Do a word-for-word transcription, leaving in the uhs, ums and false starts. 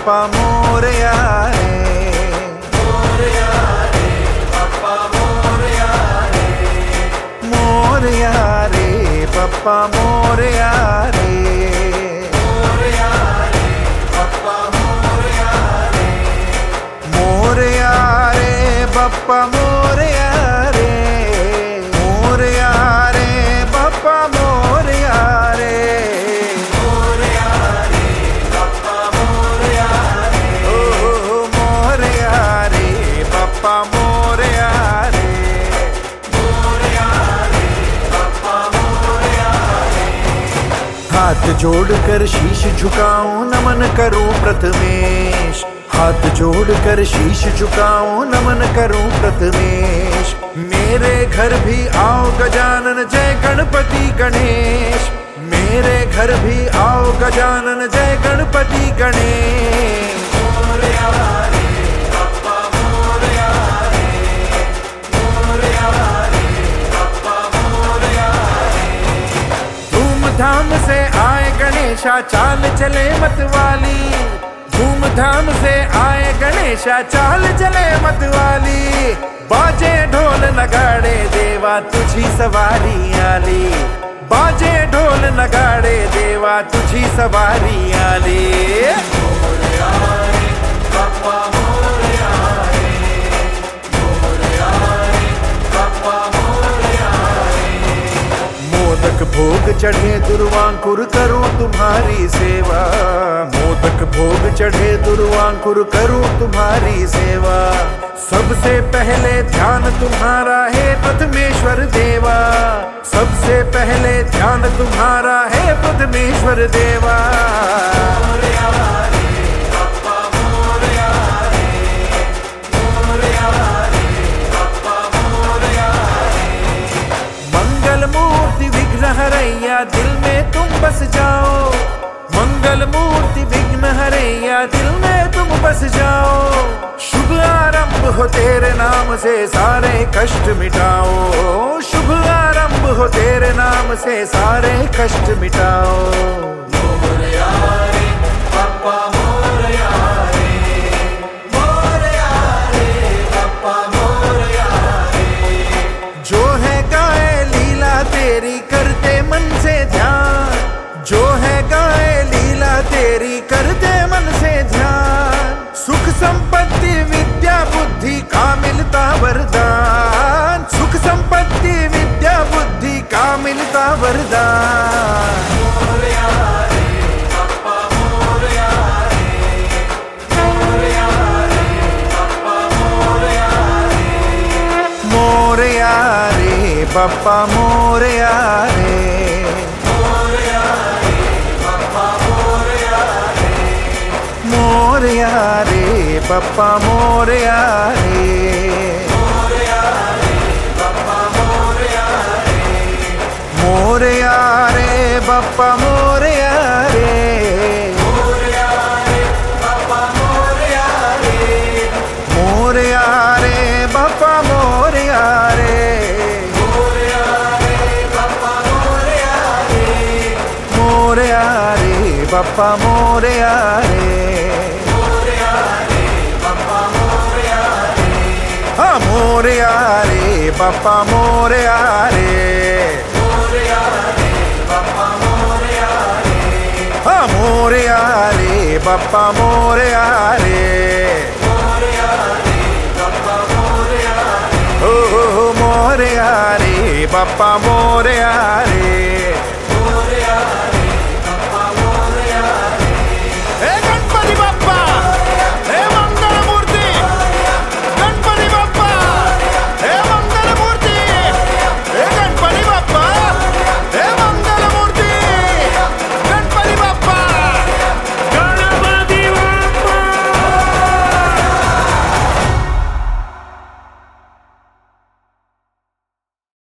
बप्पा मोरया रे, मोरया रे बप्पा मोरया रे, मोरया रे बप्पा मोरया रे, मोरया रे बप्पा मोरया रे, मोरया रे बप्पा मोरया रे, मोरया रे बप्पा मोरया रे, मोरया रे बप्पा मोरया रे, ओ मोरया रे बप्पा मोरया रे, मोरया रे बप्पा मोरया रे। हाथ जोड़कर शीश झुकाऊं नमन करूं प्रथमेश, हाथ जोड़कर शीश झुकाऊं नमन करूं प्रथमेश। मेरे घर भी आओ गजानन जय गणपति गणेश, मेरे घर भी आओ गजानन जय गणपति गणेश। मोरया रे बप्पा मोरया रे, मोरया रे बप्पा मोरया रे। धूमधाम से आए गणेशा चाल चले मतवाली, धूमधाम से आए गणेशा चाल चले मतवाली। बाजे ढोल नगाड़े देवा तुझी सवारी आली, बाजे ढोल नगाड़े देवा तुझी सवारी आली। मोरया रे बप्पा मोरया रे, मोरया रे बप्पा मोरया रे। मोदक भोग चढ़े दुर्वांकुर करूं तुम्हारी सेवा, मोदक भोग चढ़े दुर्वांकुर करूं तुम्हारी सेवा। सबसे पहले ध्यान तुम्हारा है प्रथमेश्वर देवा, सबसे पहले ध्यान तुम्हारा है प्रथमेश्वर देवा। मोरया रे बप्पा मोरया रे, मोरया रे बप्पा मोरया रे। मंगल मूर्ति विघ्न हरैया दिल में तुम बस जाओ, मंगल मूर्ति विघ्न हरैया दिल में तुम बस जाओ। शुभ आरंभ हो तेरे नाम से सारे कष्ट मिटाओ, शुभ आरंभ हो तेरे नाम से सारे कष्ट मिटाओ। मोरया रे बप्पा मोरया रे, मोरया रे बप्पा मोरया रे। जो है गाए लीला तेरी करते मन से ध्यान, जो है गाए लीला तेरी करते मन से ध्यान। सुख संपत्ति विद्या बुद्धि का मिलता वरदान, सुख संपत्ति विद्या बुद्धि का मिलता वरदान। मोरया रे बप्पा मोरया रे, मोरया रे बप्पा मोरया रे, मोरया रे बप्पा मोरया रे, मोरया रे बप्पा मोरया रे, मोरया रे बप्पा मोरया रे, मोरया रे बप्पा मोरया रे, मोरया रे बप्पा मोरया रे, मोरया रे बप्पा मोरया रे, मोरया रे बप्पा मोरया रे, मोरया रे बप्पा मोरया रे, मोरया रे बप्पा मोरया रे, मोरया रे बप्पा मोरया रे। हाँ मोरया रे बप्पा मोरया रे, मोरया रे बप्पा मोरया रे। हाँ मोरया रे बप्पा मोरया रे, मोरया रे बप्पा मोरया रे। ओ मोरया रे बप्पा मोरया रे।